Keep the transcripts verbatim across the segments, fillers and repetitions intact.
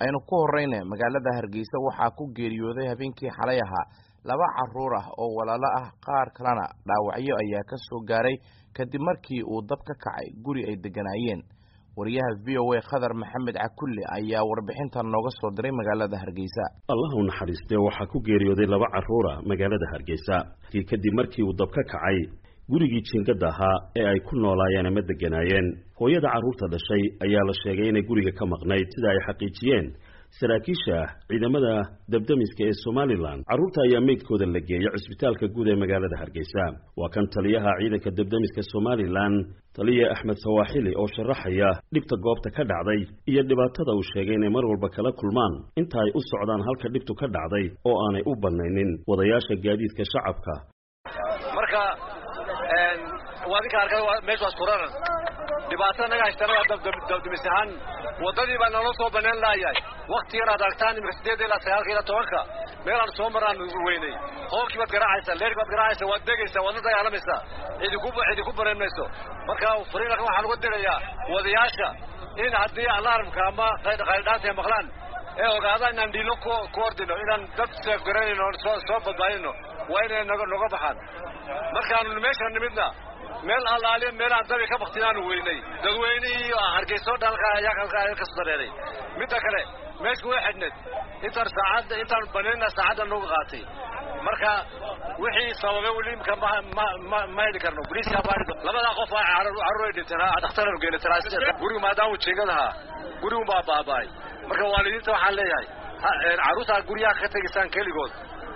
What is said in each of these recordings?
aynu ku horeynay magaalada Hargeysa waxaa ku geeriyooday habeenkii xalay ahaa laba caruur ah oo walaalo ah qaar kalena dhaawacyo ayaa ka soo gaaray kadib markii uu dab ka kacay guri ay deganaayeen. wariyaha V O A Khadar Maxamed Cakulle ayaa warbixintan nooga soo diray magaalada Hargeysa. Allah u naxariistay waxaa ku geeriyooday laba caruur ah magaalada Hargeysa kadib markii uu dab ka kacay gurigii jiingada ahaa ee ay ku noolaayeen ama deganaayeen. hooyada caruurta dhashay ayaa la sheegay inay guriga ka maqnayd sida ay xaqiijiyeen saraakiisha ciidamada dabdamiska ee Somaliland. caruurta ayaa meydkooda la geeyay cisbitaalka guud ee magaalada Hargeysa. waa kan taliyaha ciidanka dabdamiska Somaliland taliye Axmed Sawaaxili oo sharaxaya dhibta goobta ka dhacday iyo dhibaatada uu sheegay inay mar walba kala kulmaan inta ay u socdaan halka dhibtu ka dhacday oo aanay u banaynin wadayaasha gaadiidka shacabka. marka een wadinka arkay meesha askuran dhibaatada naga haystaa dabdamisahan wadadii baa noo soo banaan laayay waqti yar aad aragtaan imika sideed ilaa sagaal ilaa toban meel aan soo maraan weynay hoonkii baad garaacaysaa leer baad garaacaysaa waad degaysaa waad dagaalamaysaa cidi ku cidi ku bareemayso marka fariinka waxaan uga dirayaa wadayaasha in haddii alarmka ama qaydqaydhaanta maqlaan ee ogaadaan inaan dhilo ku koordino inaan dad seef garanayno soo soo badbaadino waa inay naga naga baxaan markaan meeshaan nimidna meel allaaliye meel aan dabi ka baqtinaan weynay dadweynaha Hargeysa dalka ayaa ka ka sareeray mid kale meesku way xidhnad inta saacad inta banana saacad loo qaatay marka wixii sababay waliimka ma ma ma heli karno bariiska baarido labada qof ay caruur dhintay dhakhtar geeyay taraasida guriga maadaama jeegadaha guriga baa baabaay marka waalidiinta waxaan leeyahay caruurta guriga ka tagisan kaligood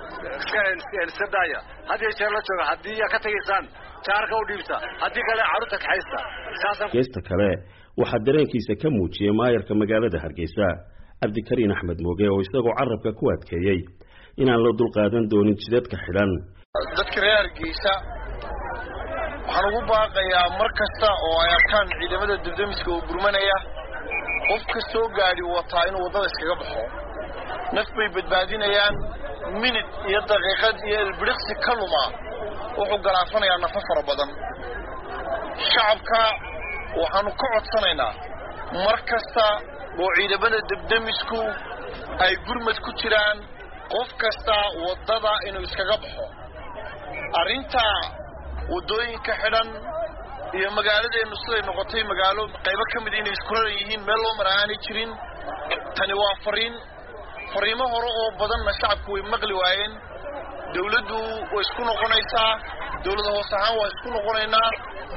iska sadaya hadii jeer la jooga hadii ka tagisan taarka u dhiibta hadii kale caruurta ka haysta saasan geesta kale waxa dareenkiisa ka muujiyay maayarka magaalada Hargeysa Abdikariin Axmed Mooge oo isagoo carabka ku adkeeyay inaan loo dul qaadan doonin jidadka xiran. dadka reer Hargeysa waxaan ugu baaqayaa markasta oo ay arkaan ciidamada dabdamiska oo gurmanaya qof kasta oo gaari wata inuu wadada iskaga baxo naf bay badbaadinayaan minute iyo daqiiqad iyo ilbiriqsi kaluma wuxuu garaafanayaa nafo fara badan. shacabka waxaanu ka codsanaynaa markasta oo ciidamada dabdamisku ay gurmad ku jiraan qof kasta wadada inuu iskaga baxo. arinta wadooyinka xidhan iyo magaaladeenu siday noqotay magaalo qaybo kamid inay isku raran yihiin meel loo maraani jirin tani waa fariin fariimo hore oo badan shacabku way maqli waayeen. dawladdu way isku noqonaysaa dawladda hoos ahaan waa isku noqonaynaa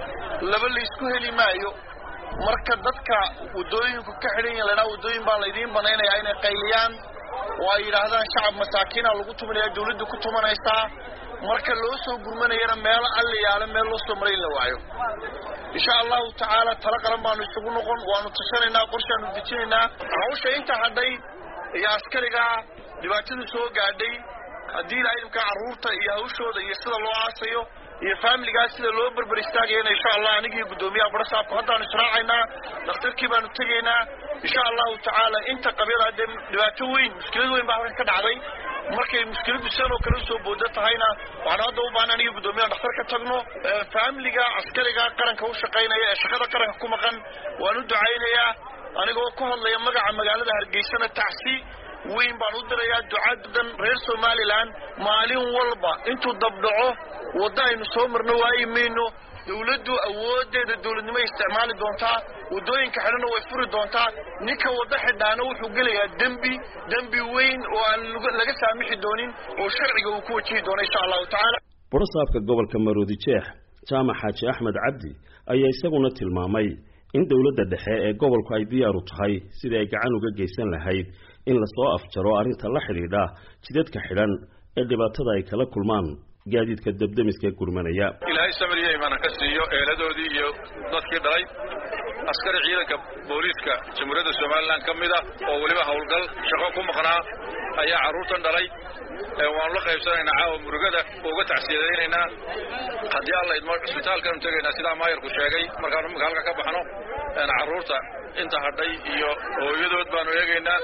laba la isku heli maayo marka dadka wadooyinku ka xidhan yihiin lana wadooyin baa la idin banaynayaa inay qayliyaan oo ay yiraahdaan shacab masaakiina lagu tumanaya dawladdu ku tumanaysaa marka loo soo gurmanayana meel alle yaala meel loo soo marin la waayo. insha Allah ta'ala tala qaran baanu isugu noqon waanu tashanaynaa qorshaanu dejinaynaa hawsha inta hadday iyo askariga dhibaatadu soo gaadhay haddii ilaahay caruurta iyo hawshooda iyo sida loo aasayo iyo familigaas sida loo barbar istaagayna insha Allah anigii gudoomiyaha barsaabka hadaan israacaynaa dhakhtarkii baanu tagaynaa insha Allah ta'ala inta qabyada dhibaato weyn mushkilad weyn baa ka dhacday markay mushkiladu soo kala soo booda tahayna waxaan hadda u baahnaa anigii gudoomiyaha dhakhtarka tagno familiga askariga qaranka u shaqeynaya ee shaqada qaranka ku maqan waanu ducaynayaa anigoo ku hadlaya magaca magaalada Hargeysa taxsi weyn baan u dirayaa ducadan reer Somaliland maalin walba intuu dabdhaco wadaynu soo marno waayimeyno dawladdu awoodeeda dawladnimo isticmaali doontaa wadooyinka xidhan way furi doontaa ninka wada xidhaana wuxuu gelayaa dambi dambi weyn oo aan laga saamixi doonin oo sharciga uu ku wajihi doono insha Allah ta'ala. Barsaabka gobolka Maroodi Jeex Jaamac Xaaji Axmed Cabdi ayaa isaguna tilmaamay in dawladda dhexe ee gobolku ay diyaar u tahay sidii ay gacan uga geysan lahayd in la soo afjaro arinta la xiriidha jidadka xidhan ee dhibaatada ay kala kulmaan gaadiidka dabdamiska gurmanaya. ilaahay samriye imaan ka siiyo eeladoodii iyo dadkii dhalay askari ciidanka booliiska jamhuuriyadda Soomaaliland kamida oo waliba hawlgal shaqo ku maqnaa ayaa caruurtan dhalay ee waan la qaybsanaynaa caawa murugada uga tacsiyadeynayna haddii alla idmo isbitaalkan tagaynaa sida maayarku sheegay markaan magaalka ka baxno caruurta inta hadhay iyo hooyadood baanu eegaynaa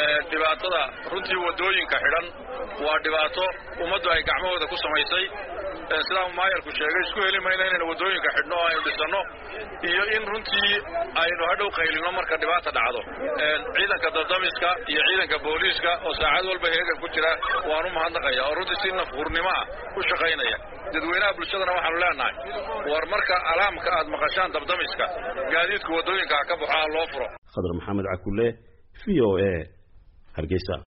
dhibaatada runtii wadooyinka xidhan waa dhibaato ummaddu ay gacmahooda ku samaysay sidaa maayarku sheegay isku heli mayna inaynu wadooyinka xidhno oo aynu dhisano iyo in runtii aynu hadhow qaylino marka dhibaata dhacdo ciidanka dabdamiska iyo ciidanka booliiska oo saacad walba heegan ku jira waanu mahadnaqaya oo runtii si nafhurnimo ah u shaqaynaya dadweynaha bulshadana waxaanu leenahay war marka alaamka aad maqashaan dabdamiska gaadiidka wadooyinka ka baxaa loo furo khadar maxamed cakulle v o a hargeysa.